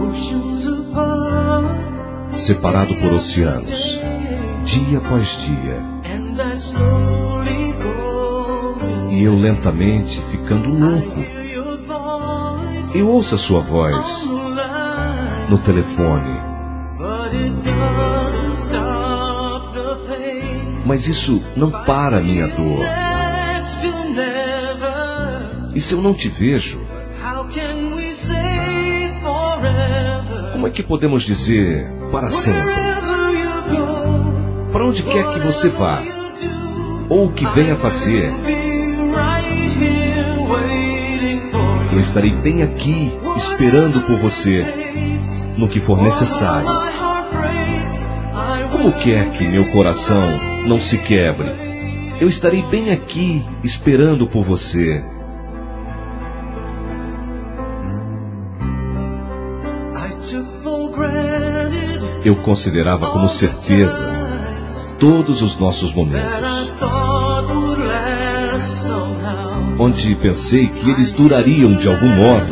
separado por oceanos, dia após dia, e eu lentamente ficando louco. Eu ouço a sua voz no telefone, mas isso não para a minha dor. E se eu não te vejo, como é que podemos dizer para sempre? Para onde quer que você vá, ou o que venha fazer, eu estarei bem aqui, esperando por você, no que for necessário. Como quer que meu coração não se quebre, eu estarei bem aqui, esperando por você. Eu considerava como certeza todos os nossos momentos, onde pensei que eles durariam de algum modo.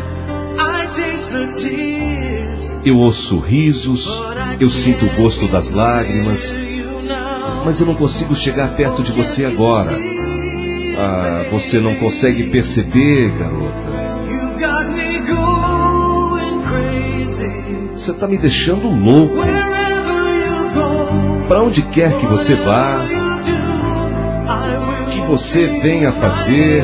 Eu ouço risos, eu sinto o gosto das lágrimas, mas eu não consigo chegar perto de você agora. Ah, você não consegue perceber, garota. Você está me deixando louco. Para onde quer que você vá, que você venha fazer,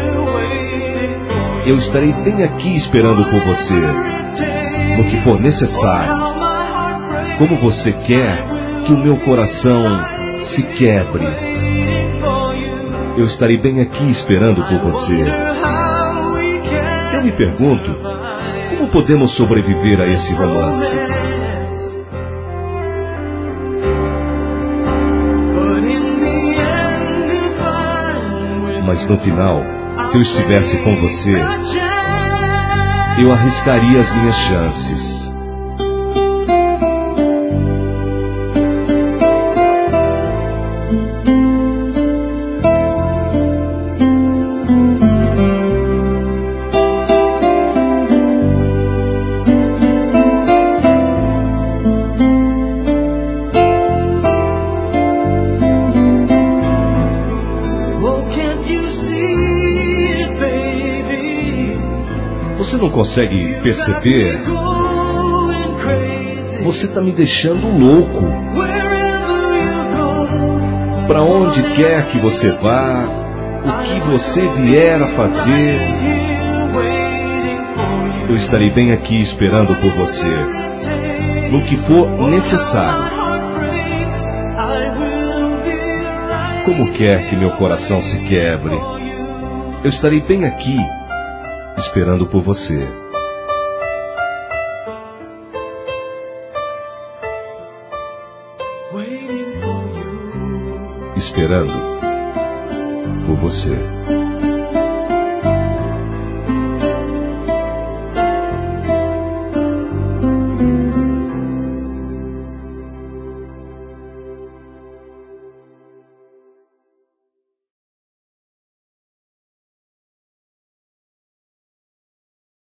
eu estarei bem aqui esperando por você, no que for necessário. Como você quer que o meu coração se quebre, eu estarei bem aqui esperando por você. Eu me pergunto, como podemos sobreviver a esse romance? Mas no final, se eu estivesse com você, eu arriscaria as minhas chances. Você não consegue perceber? Você está me deixando louco. Para onde quer que você vá, o que você vier a fazer, eu estarei bem aqui esperando por você, no que for necessário. Como quer que meu coração se quebre, eu estarei bem aqui esperando por você. Esperando por você.